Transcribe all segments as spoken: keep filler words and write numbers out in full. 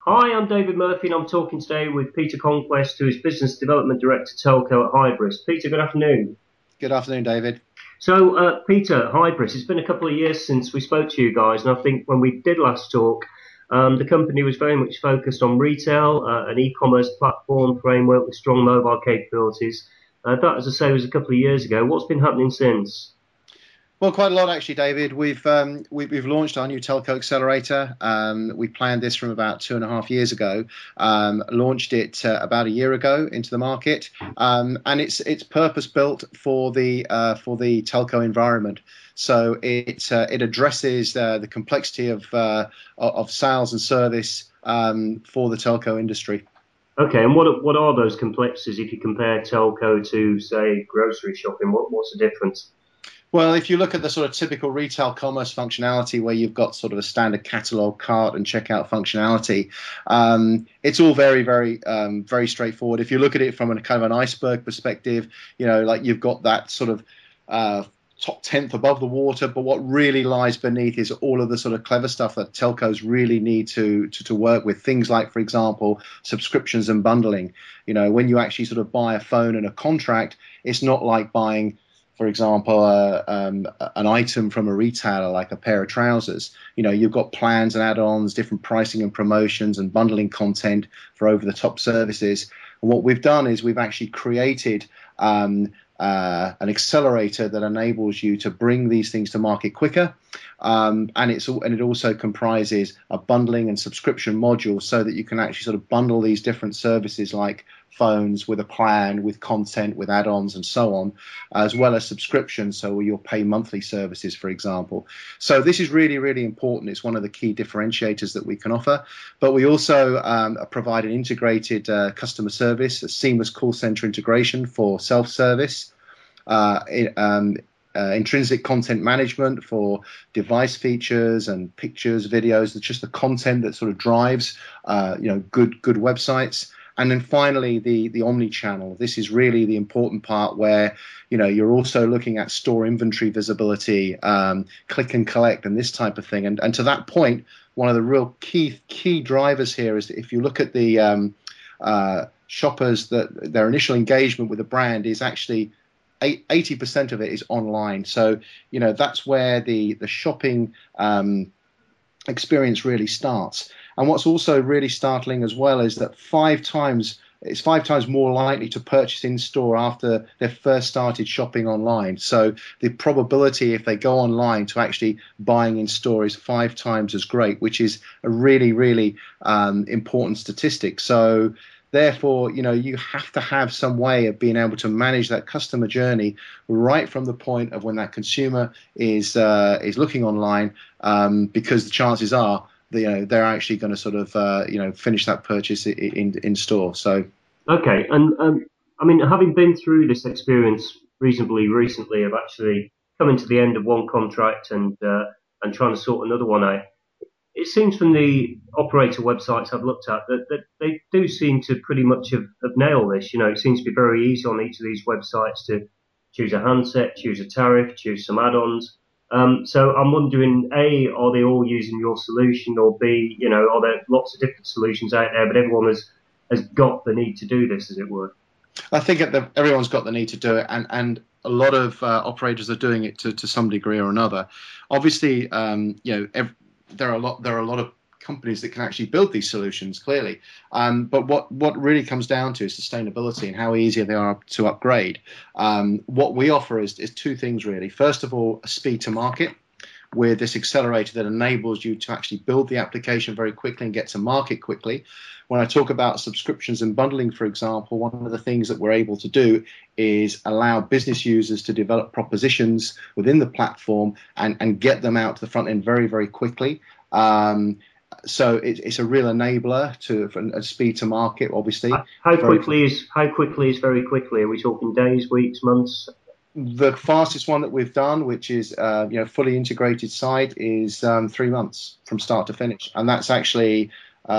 Hi, I'm David Murphy, and I'm talking today with Peter Conquest, who is Business Development Director Telco at Hybris. Peter, good afternoon. Good afternoon, David. So, uh, Peter, Hybris, it's been a couple of years since we spoke to you guys, and I think when we did last talk, um, the company was very much focused on retail, uh, an e-commerce platform framework with strong mobile capabilities. Uh, that, as I say, was a couple of years ago. What's been happening since? Well, quite a lot actually, David. We've um, we, we've launched our new telco accelerator. Um, we planned this from about two and a half years ago. Um, launched it uh, about a year ago into the market, um, and it's it's purpose built for the uh, for the telco environment. So it uh, it addresses uh, the complexity of uh, of sales and service um, for the telco industry. Okay, and what are- what are those complexities if you compare telco to, say, grocery shopping? What what's the difference? Well, if you look at the sort of typical retail commerce functionality where you've got sort of a standard catalog, cart, and checkout functionality, um, it's all very, very, um, very straightforward. If you look at it from a kind of an iceberg perspective, you know, like you've got that sort of uh, top tenth above the water, but what really lies beneath is all of the sort of clever stuff that telcos really need to, to to work with. Things like, for example, subscriptions and bundling. You know, when you actually sort of buy a phone and a contract, it's not like buying, for example, uh, um, an item from a retailer like a pair of trousers. You know, you've got plans and add-ons, different pricing and promotions, and bundling content for over-the-top services. And what we've done is we've actually created um, uh, an accelerator that enables you to bring these things to market quicker, um, and it's and it also comprises a bundling and subscription module so that you can actually sort of bundle these different services like phones with a plan, with content, with add-ons, and so on, as well as subscriptions. So you'll pay monthly services, for example. So this is really, really important. It's one of the key differentiators that we can offer. But we also um, provide an integrated uh, customer service, a seamless call center integration for self-service. Uh, it, um, uh, intrinsic content management for device features and pictures, videos. It's just the content that sort of drives, uh, you know, good good websites. And then finally, the the omni-channel. This is really the important part where, you know, you're also looking at store inventory visibility, um, click and collect, and this type of thing. And and to that point, one of the real key key drivers here is that if you look at the um, uh, shoppers, that their initial engagement with the brand is actually eighty percent of it is online. So, you know, that's where the the shopping um, experience really starts. And what's also really startling as well is that five times it's five times more likely to purchase in store after they've first started shopping online. So the probability if they go online to actually buying in store is five times as great, which is a really, really um, important statistic. So therefore, you know, you have to have some way of being able to manage that customer journey right from the point of when that consumer is uh, is looking online, um, because the chances are, you know, they're actually going to sort of uh, you know finish that purchase in in, in store. So Okay, and um, I mean, having been through this experience reasonably recently of actually coming to the end of one contract and uh, and trying to sort another one out, it seems from the operator websites I've looked at that, that they do seem to pretty much have, have nailed this. You know, it seems to be very easy on each of these websites to choose a handset, choose a tariff, choose some add-ons. Um, so I'm wondering, A, are they all using your solution, or B, you know, are there lots of different solutions out there, but everyone has has got the need to do this, as it were? I think at the, everyone's got the need to do it, and and a lot of uh, operators are doing it to, to some degree or another. Obviously, um, you know, ev- there are a lot there are a lot of companies that can actually build these solutions clearly, um, but what what really comes down to is sustainability and how easy they are to upgrade. Um, what we offer is is two things really. First of all, a speed to market with this accelerator that enables you to actually build the application very quickly and get to market quickly. When I talk about subscriptions and bundling, for example, one of the things that we're able to do is allow business users to develop propositions within the platform and, and get them out to the front end very, very quickly. Um, so it, it's a real enabler to for a speed to market, obviously. How It's very quickly is how quickly is very quickly? Are we talking days, weeks, months? The fastest one that we've done, which is uh, you know fully integrated site, is um, three months from start to finish, and that's actually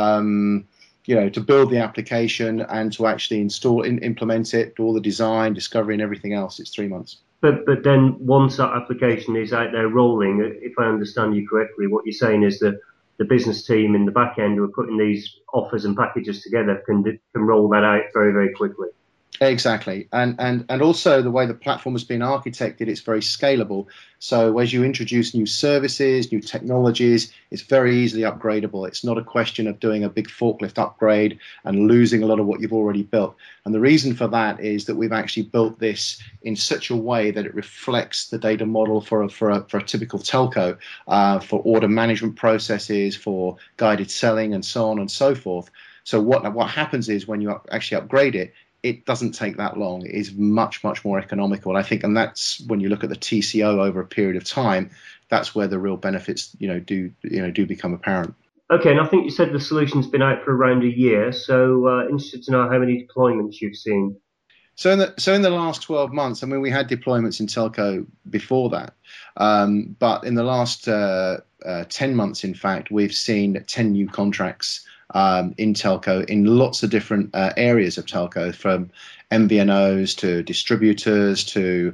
um, you know to build the application and to actually install, in, implement it, do all the design, discovery, and everything else. It's three months. But but then once that application is out there rolling, if I understand you correctly, what you're saying is that the business team in the back end who are putting these offers and packages together can can roll that out very, very quickly. Exactly, and and and also the way the platform has been architected, it's very scalable. So as you introduce new services, new technologies, it's very easily upgradable. It's not a question of doing a big forklift upgrade and losing a lot of what you've already built. And the reason for that is that we've actually built this in such a way that it reflects the data model for a, for a, for a typical telco, uh, for order management processes, for guided selling, and so on and so forth. So what what happens is when you actually upgrade it, it doesn't take that long. It is much, much more economical. I think, and that's when you look at the T C O over a period of time, that's where the real benefits, you know, do you know do become apparent. Okay, and I think you said the solution's been out for around a year. So uh, interested to know how many deployments you've seen. So in the so in the last twelve months, I mean, we had deployments in telco before that, um, but in the last uh, uh, ten months, in fact, we've seen ten new contracts Um, in telco, in lots of different uh, areas of telco, from M V N Os to distributors to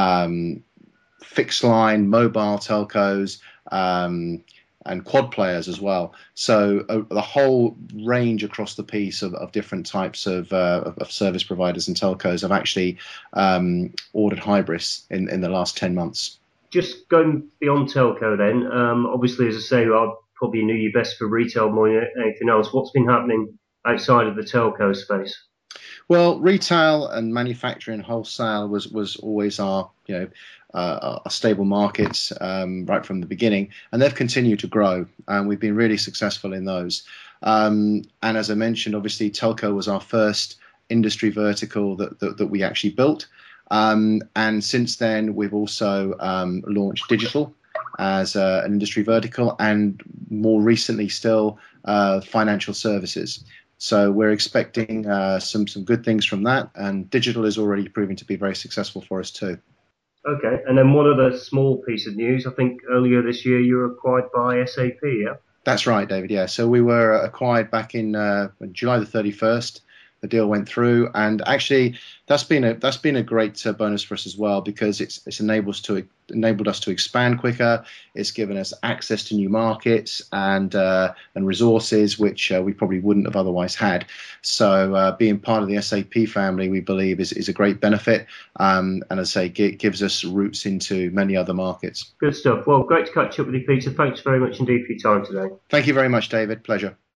um, fixed line, mobile telcos, um, and quad players as well. So uh, the whole range across the piece of, of different types of, uh, of, of service providers and telcos have actually um, ordered Hybris in, in the last ten months. Just going beyond telco then, um, obviously, as I say, I probably knew you best for retail more than anything else. What's been happening outside of the telco space? Well, retail and manufacturing wholesale was, was always our, you know, uh, our stable markets um, right from the beginning, and they've continued to grow, and we've been really successful in those. Um, and as I mentioned, obviously, telco was our first industry vertical that, that, that we actually built. Um, and since then, we've also um, launched digital as uh, an industry vertical, and more recently still uh, financial services. So we're expecting uh, some some good things from that, and digital is already proving to be very successful for us too. Okay, and then one other small piece of news. I think earlier this year you were acquired by S A P, yeah? That's right, David. Yeah. So we were acquired back in uh, July the thirty-first. The deal went through, and actually, that's been a that's been a great uh, bonus for us as well, because it's it's enabled us to enabled us to expand quicker. It's given us access to new markets and uh, and resources which uh, we probably wouldn't have otherwise had. So uh, being part of the S A P family, we believe, is is a great benefit, um, and as I say, it gives us routes into many other markets. Good stuff. Well, great to catch up with you, Peter. Thanks very much indeed for your time today. Thank you very much, David. Pleasure.